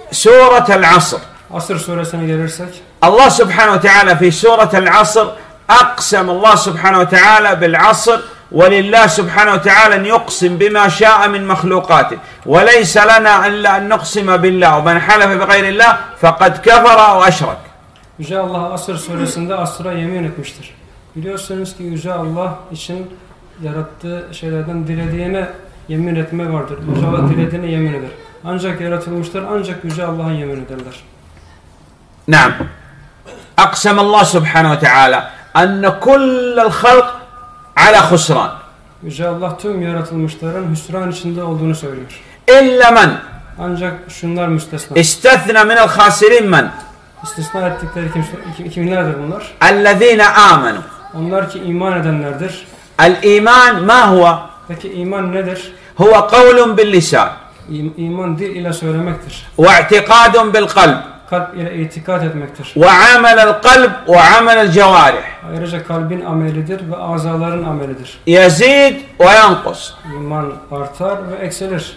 سورة العصر. Asr suresine gelirsek, الله سبحانه وتعالى في سورة العصر أقسم الله سبحانه وتعالى بالعصر، ولله سبحانه وتعالى أن يقسم بما شاء من مخلوقاته، وليس لنا إلا أن نقسم بالله، ومن حلف بغير الله فقد كفر أو أشرك. Yüce Allah Asr suresinde asra yemin etmiştir. Biliyorsunuz ki Yüce Allah için yarattığı şeylerden dilediğine yemin etme vardır. Yüce Allah dilediğine yemin eder. Ancak yaratılmışlar ancak Yüce Allah'a yemin ederler. نعم. أقسم الله سبحانه وتعالى أن كل الخلق على خسران. Yüce Allah tüm yaratılmışların hüsran içinde olduğunu söylüyor. إلا من Ancak şunlar müstesna. استثنى من الخاسرين من İstisna ettikleri kimlerdir bunlar? الذين آمنوا. Onlar ki iman edenlerdir. الإيمان ما هو؟ Peki iman nedir? هو قول باللسان İman dil ile söylemektir. واعتقاد بالقلب Kalp ile itikad etmektir. وعمل القلب وعمل الجوارح. Ayrıca kalbin amelidir ve azaların amelidir. يزيد وينقص. İman artar ve eksilir.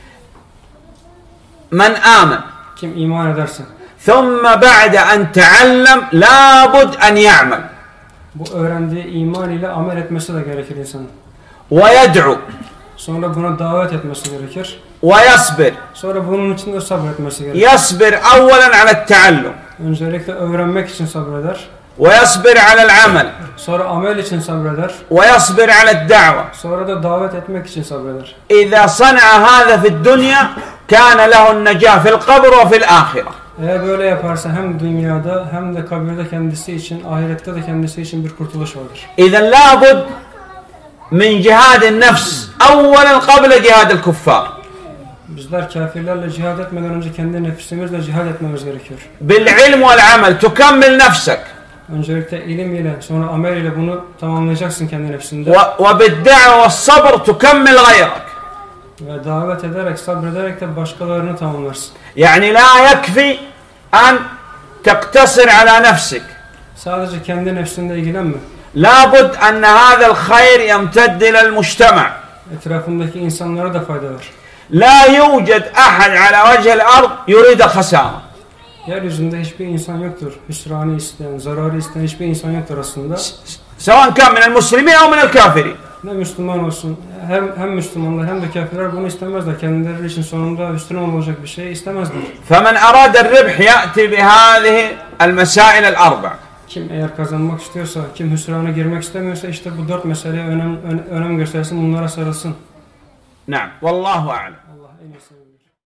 من آمن Kim iman ederse. ثم بعد أن تعلم لابد أن يعمل. Bu öğrendiği iman ile amel etmesi de gerekir insanın. ويدعو. Sonra buna davet etmesi gerekir. ويصبر. Sonra bunun için de sabretmesi gerekir. يصبر أولا على التعلم. Öncelikle öğrenmek için sabreder. ويصبر على العمل. Sonra amel için sabreder. ويصبر على الدعوة. Sonra da davet etmek için sabreder. إذا صنع هذا في الدنيا كان له النجاة في القبر وفي الآخرة. Eğer böyle yaparsa hem dünyada hem de kabirde kendisi için, ahirette de kendisi için bir kurtuluş vardır. إذا لابد من جهاد النفس أولا قبل جهاد الكفار. Bizler kafirlerle cihad etmeden önce kendi nefsimizle cihad etmemiz gerekiyor. بالعلم والعمل تكمل نفسك. Öncelikle ilim ile sonra amel ile bunu tamamlayacaksın kendi nefsinde. وبالدعوة والصبر تكمل غيرك. Ve davet ederek, sabrederek de başkalarını tamamlarsın. يعني لا يكفي أن تقتصر على نفسك. Sadece kendi nefsinde ilgilenme. لابد أن هذا الخير يمتد إلى المجتمع. Etrafındaki insanlara da fayda ver. لا يوجد أحد على وجه الأرض يريد خسارة. Yeryüzünde hiçbir insan yoktur. Hüsranı isteyen, zararı isteyen hiçbir insan yoktur aslında. سواء كان من المسلمين أو من الكافرين. Ne Müslüman olsun, hem Müslümanlar hem de kafirler bunu istemezler. Kendileri için sonunda Müslüman olacak bir şey istemezler. فمن أراد الربح يأتي بهذه المسائل الأربع. Kim eğer kazanmak istiyorsa, kim hüsrana girmek istemiyorsa işte bu 4 meseleye önem göstersin, bunlara sarılsın. نعم والله أعلم. Allah en iyisi.